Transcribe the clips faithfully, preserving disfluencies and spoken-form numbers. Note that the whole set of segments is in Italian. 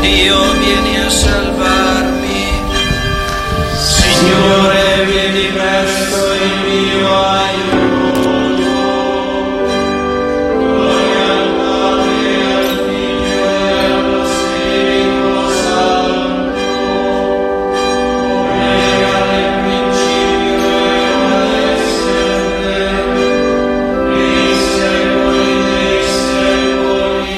Dio, vieni a salvarmi. Signore, vieni presto in mio aiuto. Gloria al Padre, al Figlio e allo Spirito Santo, come era nel principio e ora e sempre, nei secoli dei secoli.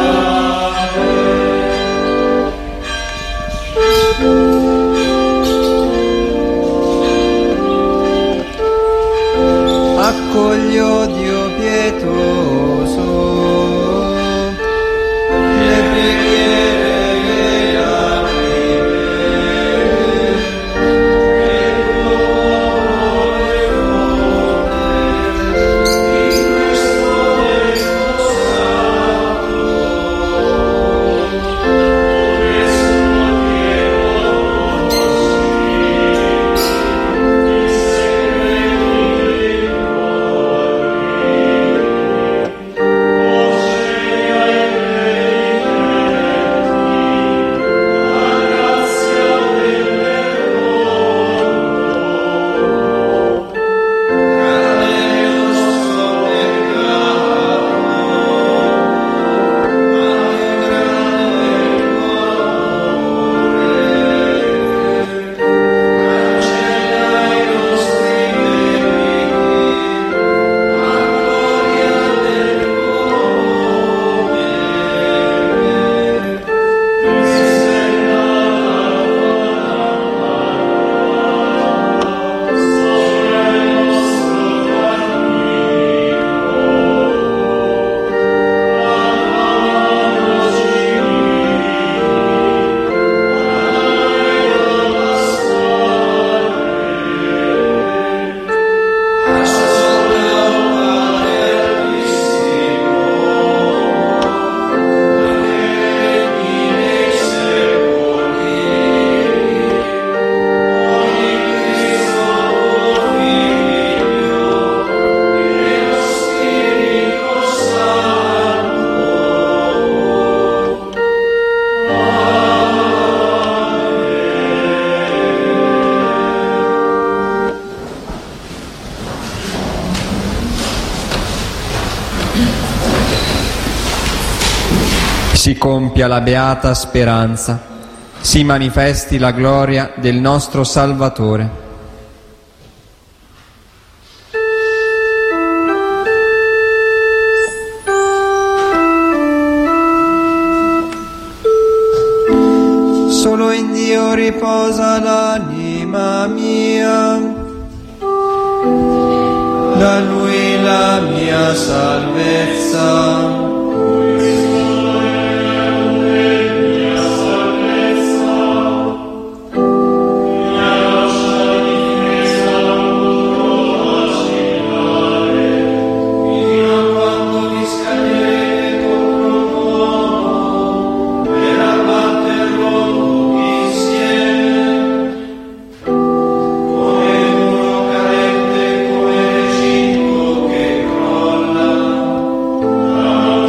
Accoglio, Dio pietoso, le preghiere che arrive, che tuo amore in questo tempo santo, dove sono pieno Si compia la beata speranza, si manifesti la gloria del nostro Salvatore. Solo in Dio riposa l'anima mia, da Lui la mia salvezza. Come un muro carente come recinto che crolla,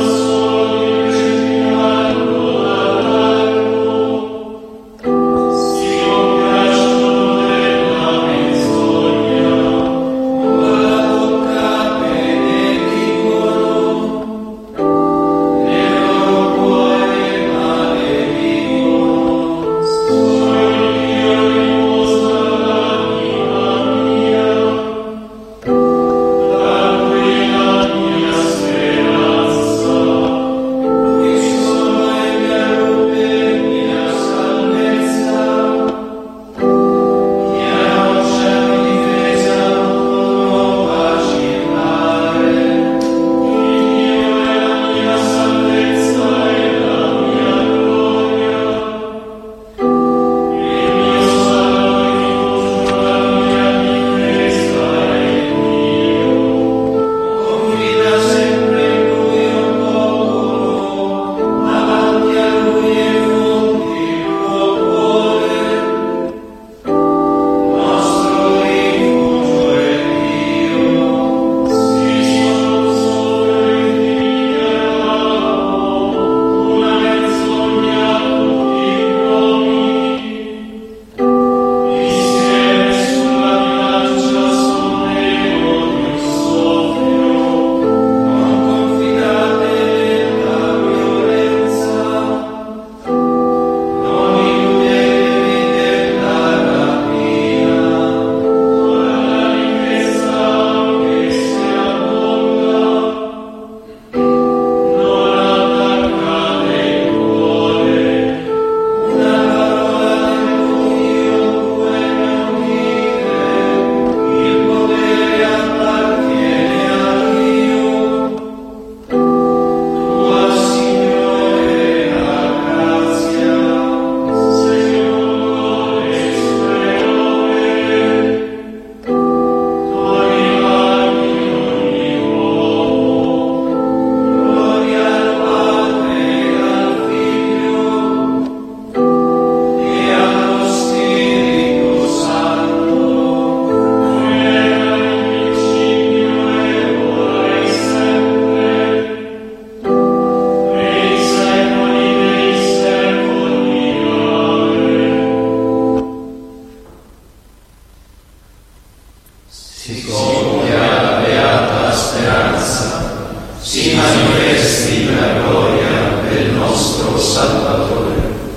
nostro Salvatore.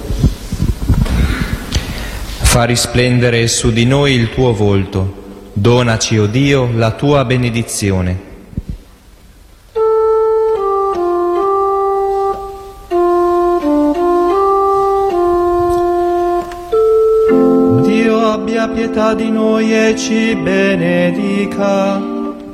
Fa risplendere su di noi il tuo volto, donaci, o Dio, la tua benedizione. Dio abbia pietà di noi e ci benedica.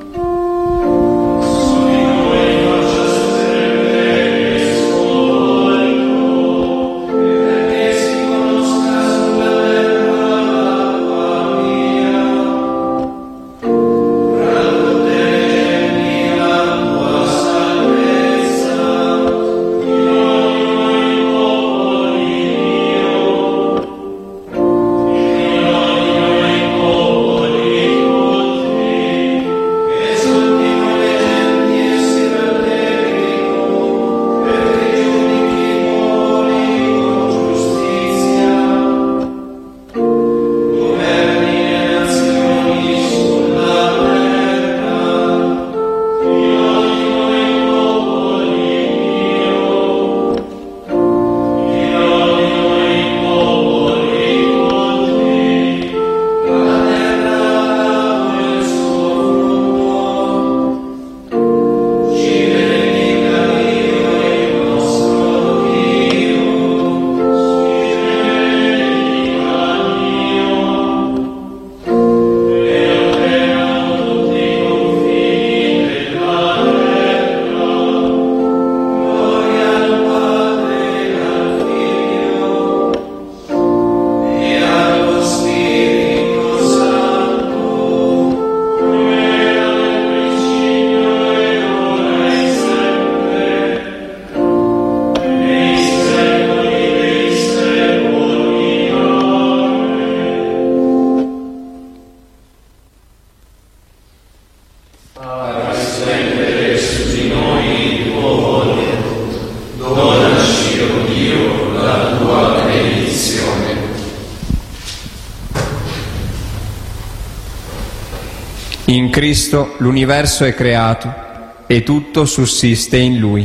In Cristo l'universo è creato e tutto sussiste in Lui.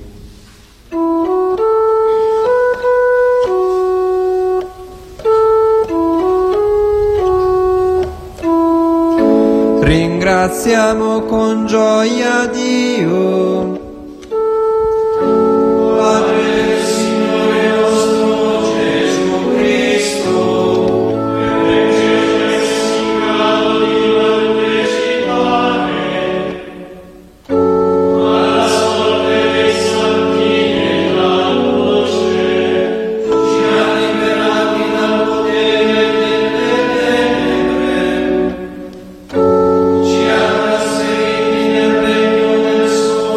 Ringraziamo con gioia Dio. Ci ha trasferiti nel regno del suo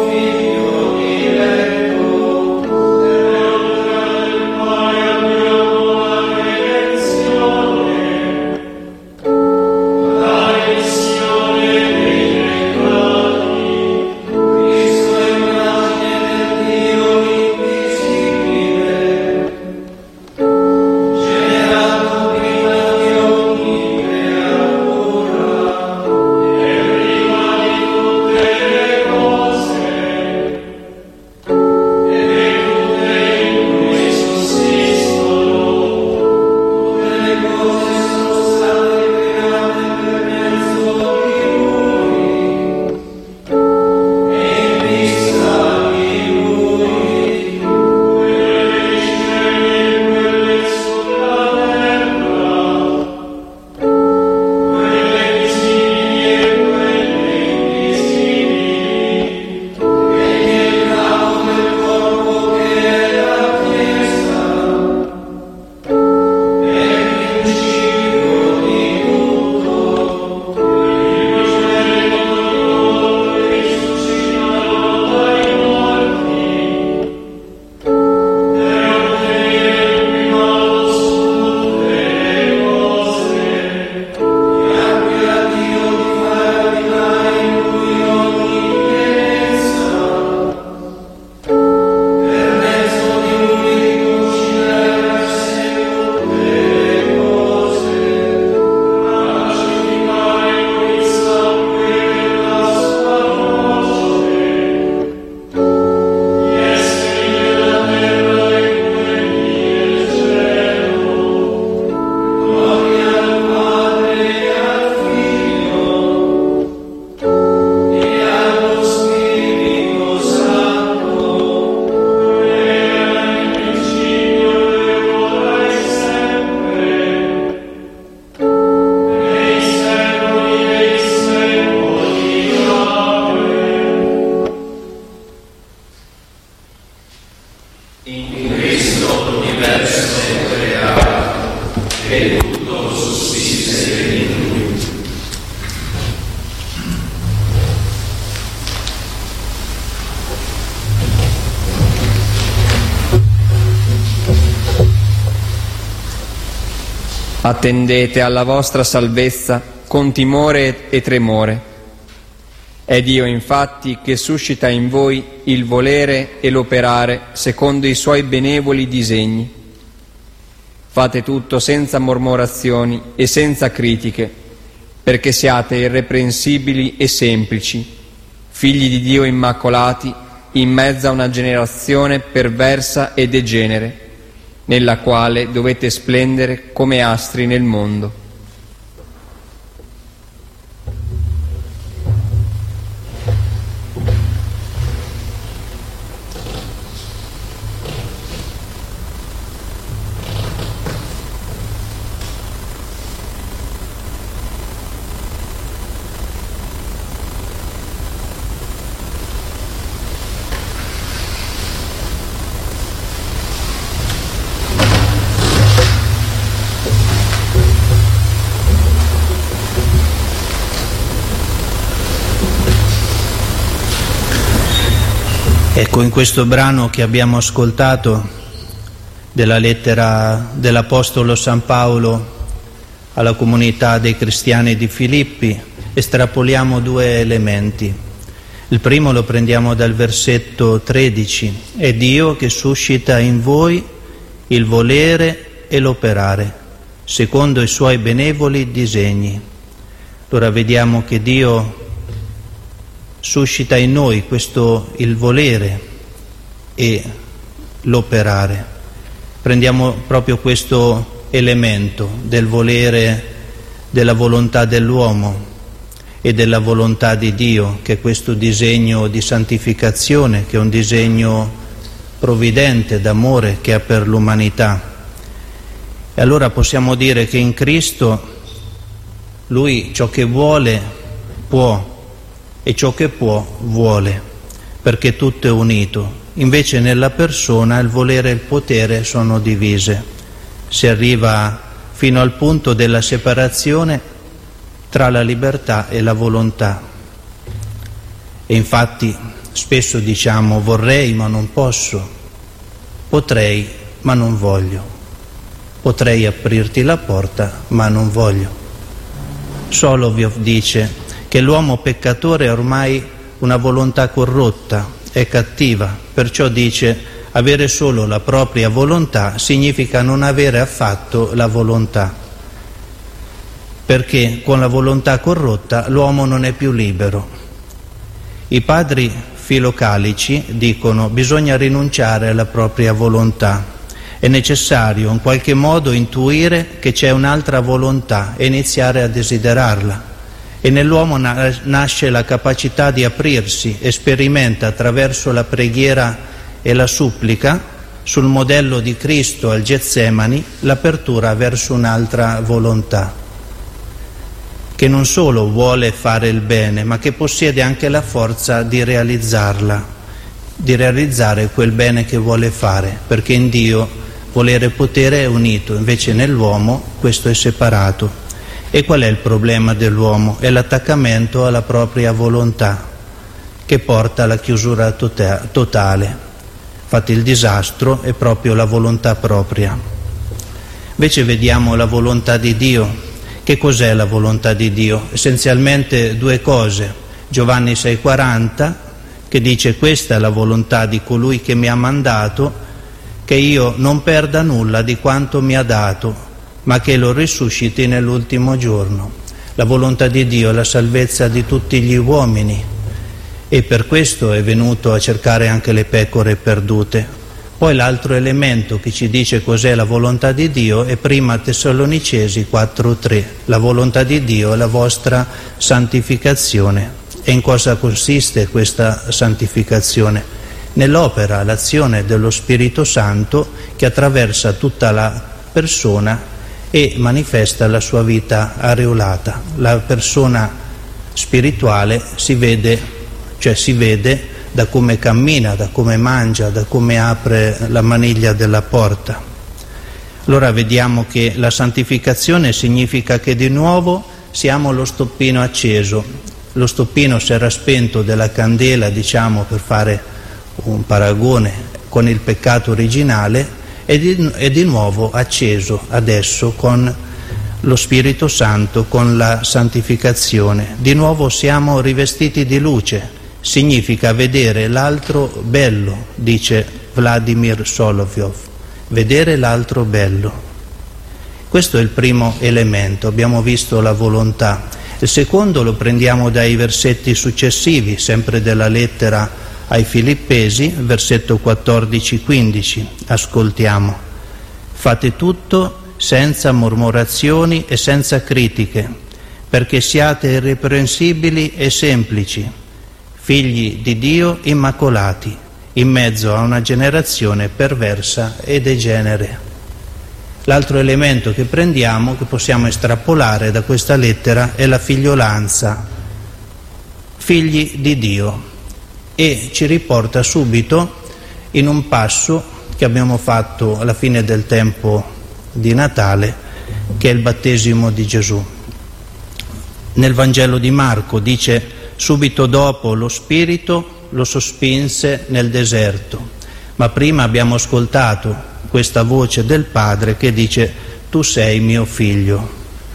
In Cristo l'universo è creato e tutto sussiste in Lui. Attendete alla vostra salvezza con timore e tremore. È Dio infatti che suscita in voi il volere e l'operare secondo i Suoi benevoli disegni. Fate tutto senza mormorazioni e senza critiche, perché siate irreprensibili e semplici, figli di Dio immacolati in mezzo a una generazione perversa e degenere, nella quale dovete splendere come astri nel mondo. Ecco, in questo brano che abbiamo ascoltato della lettera dell'Apostolo San Paolo alla comunità dei cristiani di Filippi, estrapoliamo due elementi. Il primo lo prendiamo dal versetto tredici: è Dio che suscita in voi il volere e l'operare, secondo i Suoi benevoli disegni. Allora vediamo che Dio suscita in noi questo il volere e l'operare. Prendiamo proprio questo elemento del volere, della volontà dell'uomo e della volontà di Dio, che è questo disegno di santificazione, che è un disegno provvidente d'amore che ha per l'umanità. E allora possiamo dire che in Cristo Lui ciò che vuole può, e ciò che può vuole, perché tutto è unito. Invece nella persona il volere e il potere sono divise. Si arriva fino al punto della separazione tra la libertà e la volontà. E infatti spesso diciamo: vorrei ma non posso, potrei ma non voglio, potrei aprirti la porta ma non voglio. Soloviev dice che l'uomo peccatore ha ormai una volontà corrotta, è cattiva, perciò dice: avere solo la propria volontà significa non avere affatto la volontà, perché con la volontà corrotta l'uomo non è più libero. I padri filocalici dicono: bisogna rinunciare alla propria volontà, è necessario in qualche modo intuire che c'è un'altra volontà e iniziare a desiderarla. E nell'uomo nasce la capacità di aprirsi e sperimenta attraverso la preghiera e la supplica, sul modello di Cristo al Getsemani, l'apertura verso un'altra volontà, che non solo vuole fare il bene, ma che possiede anche la forza di realizzarla, di realizzare quel bene che vuole fare, perché in Dio volere e potere è unito, invece nell'uomo questo è separato. E qual è il problema dell'uomo? È l'attaccamento alla propria volontà, che porta alla chiusura tota- totale. Infatti il disastro è proprio la volontà propria. Invece vediamo la volontà di Dio. Che cos'è la volontà di Dio? Essenzialmente due cose. Giovanni sei quaranta, che dice: questa è la volontà di colui che mi ha mandato, che io non perda nulla di quanto mi ha dato, ma che lo risusciti nell'ultimo giorno. La volontà di Dio è la salvezza di tutti gli uomini, e per questo è venuto a cercare anche le pecore perdute. Poi l'altro elemento che ci dice cos'è la volontà di Dio è prima Tessalonicesi quattro tre: la volontà di Dio è la vostra santificazione. E in cosa consiste questa santificazione? Nell'opera, l'azione dello Spirito Santo che attraversa tutta la persona e manifesta la sua vita areolata. La persona spirituale si vede, cioè si vede da come cammina, da come mangia, da come apre la maniglia della porta. Allora vediamo che la santificazione significa che di nuovo siamo lo stoppino acceso. Lo stoppino si era spento della candela, diciamo, per fare un paragone con il peccato originale, e di, è di nuovo acceso adesso con lo Spirito Santo, con la santificazione. Di nuovo siamo rivestiti di luce. Significa vedere l'altro bello, dice Vladimir Solovyov, vedere l'altro bello. Questo è il primo elemento, abbiamo visto la volontà. Il secondo lo prendiamo dai versetti successivi, sempre della lettera ai Filippesi, versetto quattordici quindici. Ascoltiamo. Fate tutto senza mormorazioni e senza critiche, perché siate irreprensibili e semplici, figli di Dio immacolati, in mezzo a una generazione perversa e degenere. L'altro elemento che prendiamo, che possiamo estrapolare da questa lettera, è la figliolanza, figli di Dio, e ci riporta subito in un passo che abbiamo fatto alla fine del tempo di Natale, che è il battesimo di Gesù. Nel Vangelo di Marco dice: subito dopo lo Spirito lo sospinse nel deserto. Ma prima abbiamo ascoltato questa voce del Padre che dice: tu sei mio figlio.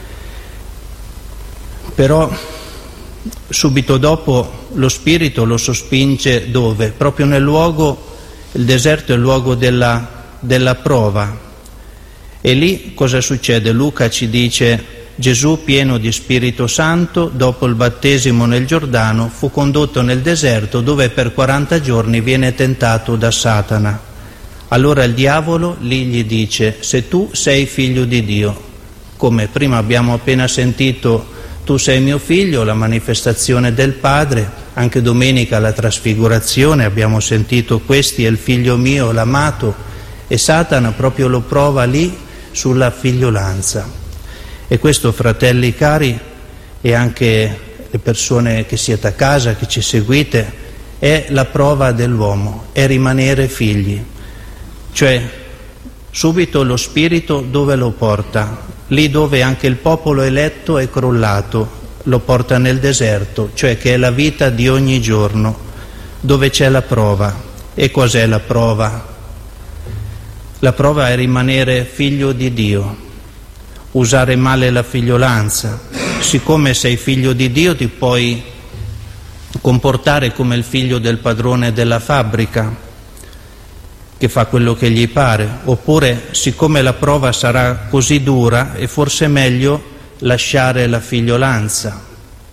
Però subito dopo lo Spirito lo sospinge dove? Proprio nel luogo, il deserto è il luogo della, della prova. E lì cosa succede? Luca ci dice: Gesù, pieno di Spirito Santo, dopo il battesimo nel Giordano, fu condotto nel deserto, dove per quaranta giorni viene tentato da Satana. Allora il diavolo lì gli dice: se tu sei figlio di Dio, come prima abbiamo appena sentito, tu sei mio figlio, la manifestazione del Padre, anche domenica la trasfigurazione abbiamo sentito: questi è il figlio mio, l'amato, e Satana proprio lo prova lì sulla figliolanza. E questo, fratelli cari, e anche le persone che siete a casa, che ci seguite, è la prova dell'uomo, è rimanere figli. Cioè, subito lo Spirito dove lo porta? Lì dove anche il popolo eletto è crollato, lo porta nel deserto, cioè che è la vita di ogni giorno, dove c'è la prova. E cos'è la prova? La prova è rimanere figlio di Dio, usare male la figliolanza. Siccome sei figlio di Dio ti puoi comportare come il figlio del padrone della fabbrica, che fa quello che gli pare, oppure siccome la prova sarà così dura è forse meglio lasciare la figliolanza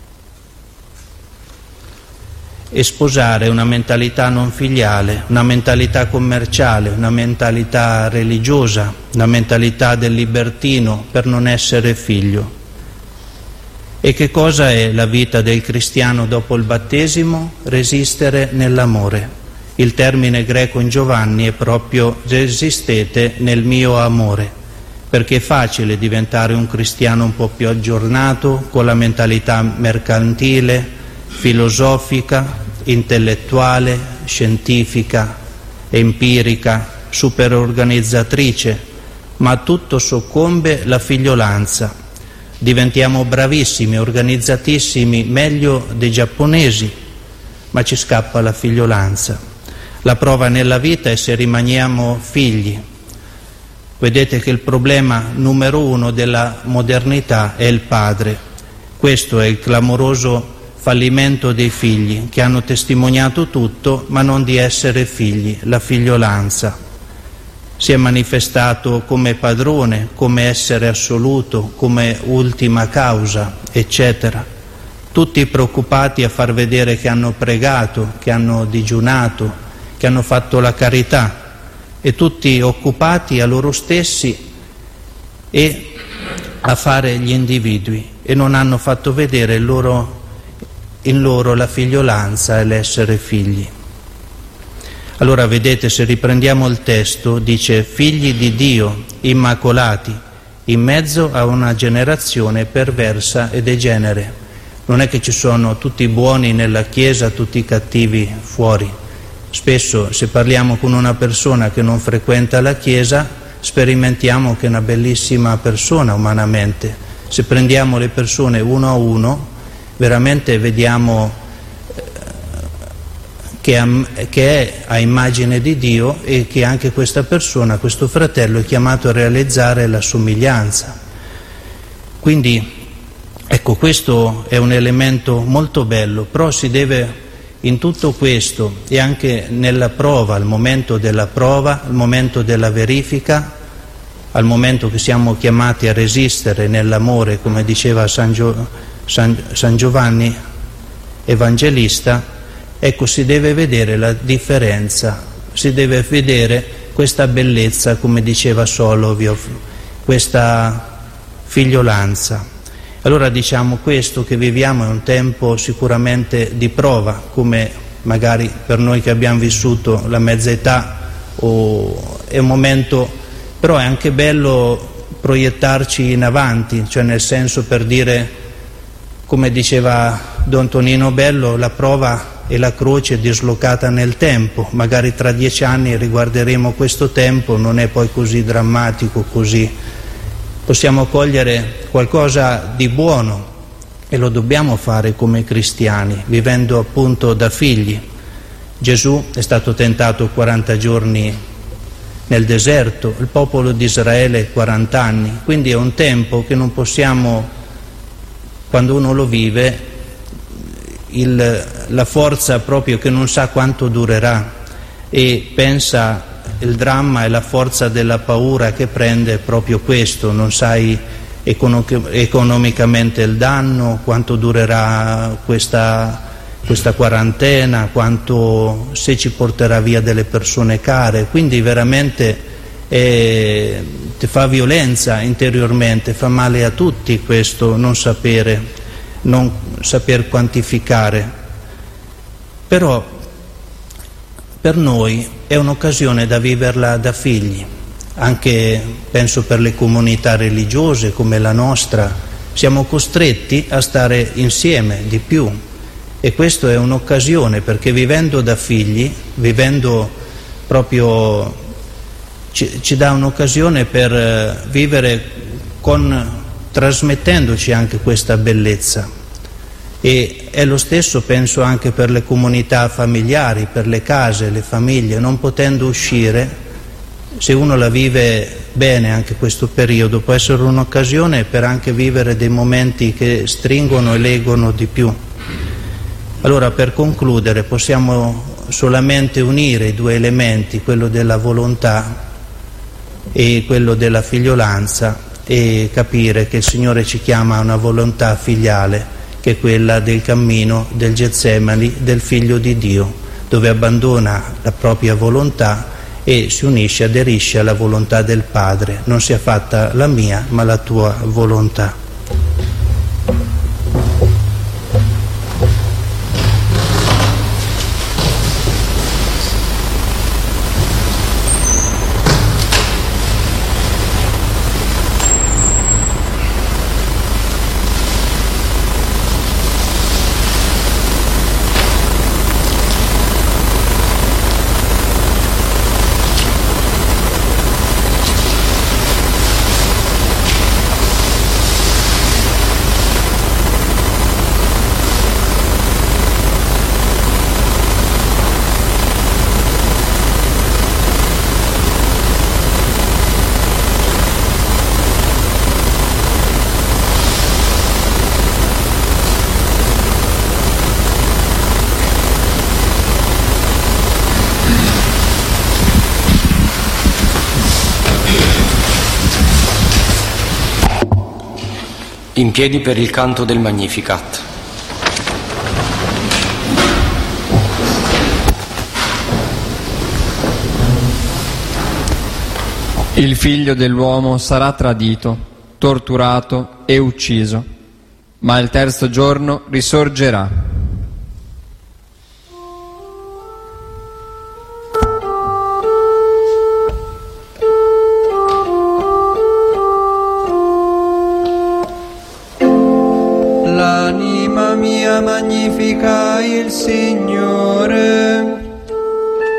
e sposare una mentalità non filiale, una mentalità commerciale, una mentalità religiosa, una mentalità del libertino per non essere figlio. E che cosa è la vita del cristiano dopo il battesimo? Resistere nell'amore. Il termine greco in Giovanni è proprio resistete nel mio amore, perché è facile diventare un cristiano un po' più aggiornato, con la mentalità mercantile, filosofica, intellettuale, scientifica, empirica, superorganizzatrice, ma a tutto soccombe la figliolanza. Diventiamo bravissimi, organizzatissimi, meglio dei giapponesi, ma ci scappa la figliolanza. La prova nella vita è se rimaniamo figli. Vedete che il problema numero uno della modernità è il padre. Questo è il clamoroso fallimento dei figli, che hanno testimoniato tutto ma non di essere figli, la figliolanza. Si è manifestato come padrone, come essere assoluto, come ultima causa, eccetera. Tutti preoccupati a far vedere che hanno pregato, che hanno digiunato, che hanno fatto la carità, e tutti occupati a loro stessi e a fare gli individui, e non hanno fatto vedere il loro in loro la figliolanza e l'essere figli. Allora vedete, se riprendiamo il testo, dice figli di Dio, immacolati, in mezzo a una generazione perversa e degenere. Non è che ci sono tutti buoni nella Chiesa, tutti cattivi fuori. Spesso se parliamo con una persona che non frequenta la Chiesa, sperimentiamo che è una bellissima persona umanamente. Se prendiamo le persone uno a uno, veramente vediamo che è a immagine di Dio e che anche questa persona, questo fratello, è chiamato a realizzare la somiglianza. Quindi, ecco, questo è un elemento molto bello, però si deve in tutto questo e anche nella prova, al momento della prova, al momento della verifica, al momento che siamo chiamati a resistere nell'amore, come diceva San, Gio, San, San Giovanni Evangelista, ecco, si deve vedere la differenza, si deve vedere questa bellezza, come diceva Soloviev, questa figliolanza. Allora diciamo questo che viviamo è un tempo sicuramente di prova, come magari per noi che abbiamo vissuto la mezza età, o è un momento, però è anche bello proiettarci in avanti, cioè nel senso, per dire, come diceva Don Tonino Bello, la prova e la croce è dislocata nel tempo, magari tra dieci anni riguarderemo questo tempo, non è poi così drammatico, così possiamo cogliere qualcosa di buono e lo dobbiamo fare come cristiani, vivendo appunto da figli. Gesù è stato tentato quaranta giorni nel deserto, il popolo di Israele quaranta anni, quindi è un tempo che non possiamo, quando uno lo vive, il, la forza proprio che non sa quanto durerà e pensa, il dramma e la forza della paura che prende è proprio questo, non sai economicamente il danno, quanto durerà questa, questa quarantena, quanto, se ci porterà via delle persone care, quindi veramente eh, ti fa violenza interiormente, fa male a tutti questo non sapere, non saper quantificare. Però per noi è un'occasione da viverla da figli, anche penso per le comunità religiose come la nostra, siamo costretti a stare insieme di più e questo è un'occasione, perché vivendo da figli, vivendo proprio, ci, ci dà un'occasione per vivere con, trasmettendoci anche questa bellezza. E è lo stesso, penso, anche per le comunità familiari, per le case, le famiglie, non potendo uscire, se uno la vive bene anche questo periodo, può essere un'occasione per anche vivere dei momenti che stringono e legano di più. Allora, per concludere, possiamo solamente unire i due elementi, quello della volontà e quello della figliolanza, e capire che il Signore ci chiama a una volontà filiale, che è quella del cammino del Getsemani, del Figlio di Dio, dove abbandona la propria volontà e si unisce, aderisce alla volontà del Padre. Non sia fatta la mia, ma la tua volontà. In piedi per il canto del Magnificat. Il figlio dell'uomo sarà tradito, torturato e ucciso, ma il terzo giorno risorgerà. L'anima mia magnifica il Signore,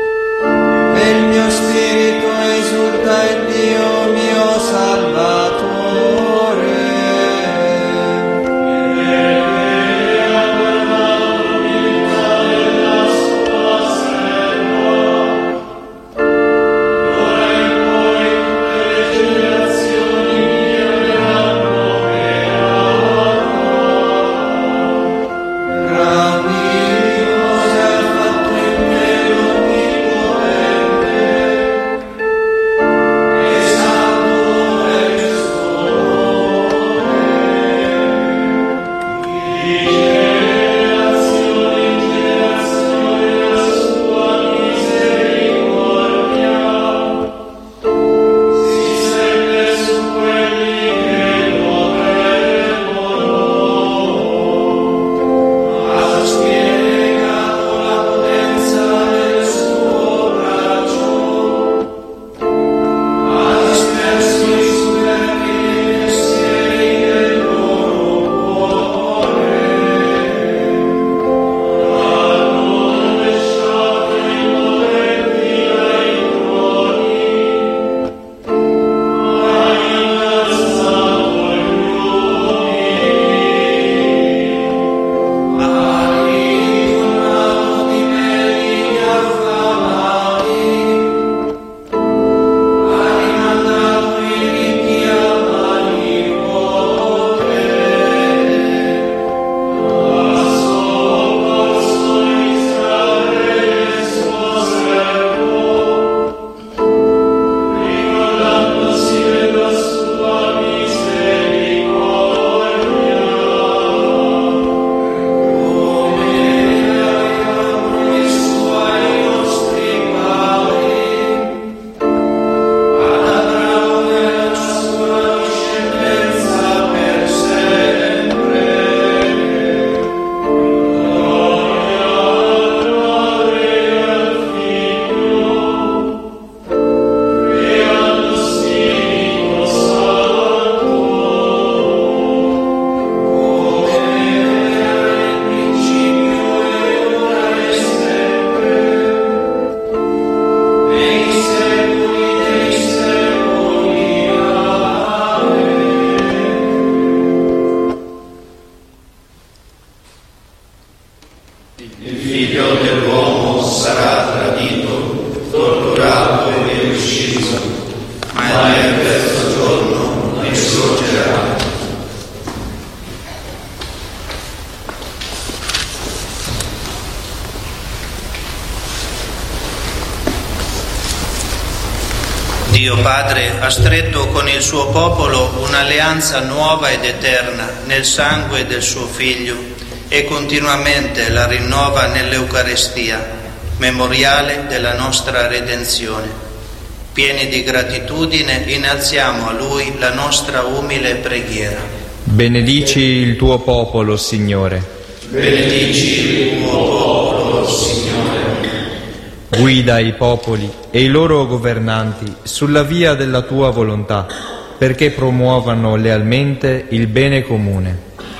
Dio Padre ha stretto con il suo popolo un'alleanza nuova ed eterna nel sangue del suo Figlio e continuamente la rinnova nell'Eucarestia, memoriale della nostra redenzione. Pieni di gratitudine innalziamo a Lui la nostra umile preghiera. Benedici il tuo popolo, Signore. Benedici il tuo popolo, Signore. Guida i popoli e i loro governanti sulla via della tua volontà, perché promuovano lealmente il bene comune.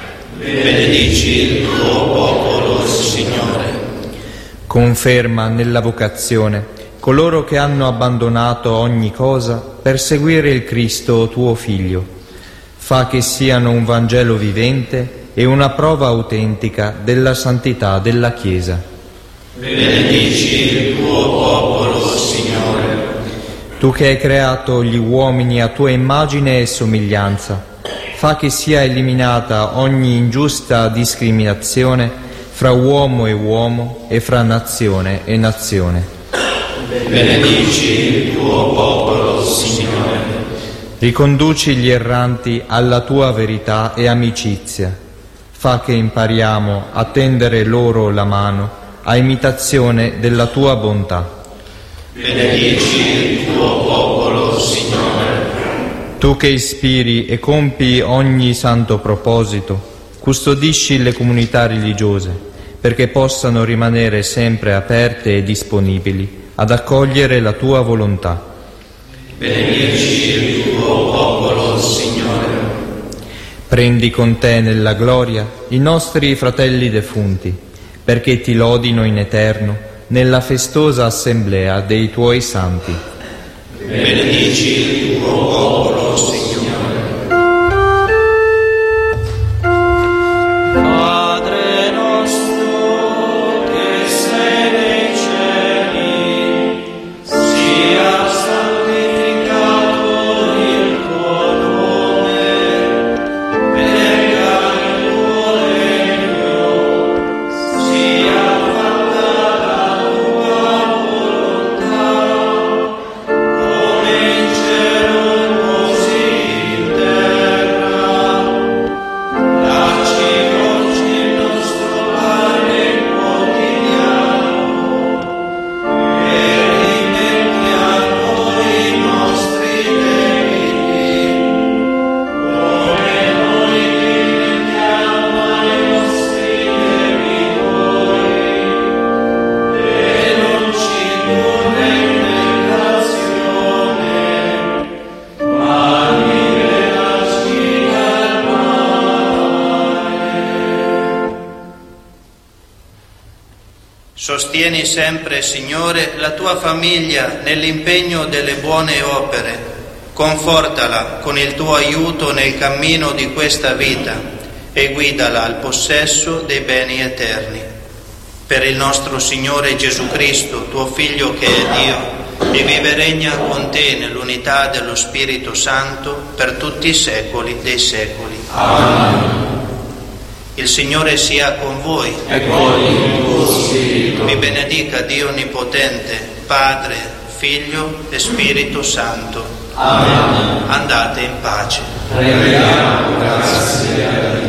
Benedici il tuo popolo, Signore. Conferma nella vocazione coloro che hanno abbandonato ogni cosa per seguire il Cristo tuo Figlio. Fa che siano un Vangelo vivente e una prova autentica della santità della Chiesa. Benedici il tuo popolo, Signore. Tu che hai creato gli uomini a tua immagine e somiglianza, fa che sia eliminata ogni ingiusta discriminazione fra uomo e uomo e fra nazione e nazione. Benedici il tuo popolo, Signore. Riconduci gli erranti alla tua verità e amicizia. Fa che impariamo a tendere loro la mano a imitazione della tua bontà. Benedici il tuo popolo, Signore. Tu che ispiri e compi ogni santo proposito, custodisci le comunità religiose, perché possano rimanere sempre aperte e disponibili ad accogliere la tua volontà. Benedici il tuo popolo, Signore. Prendi con te nella gloria i nostri fratelli defunti, perché ti lodino in eterno nella festosa assemblea dei tuoi santi. Benedici il tuo popolo, Signore. Padre nostro che sei nei cieli, sia santificato il tuo nome, venga il tuo regno, sia Sostieni sempre, Signore, la tua famiglia nell'impegno delle buone opere. Confortala con il tuo aiuto nel cammino di questa vita e guidala al possesso dei beni eterni. Per il nostro Signore Gesù Cristo, tuo Figlio che è Dio, e vive e regna con te nell'unità dello Spirito Santo per tutti i secoli dei secoli. Amen. Il Signore sia con voi. E con il tuo spirito. Vi benedica Dio Onnipotente, Padre, Figlio e Spirito Santo. Amen. Andate in pace. Preghiamo, grazie a Dio.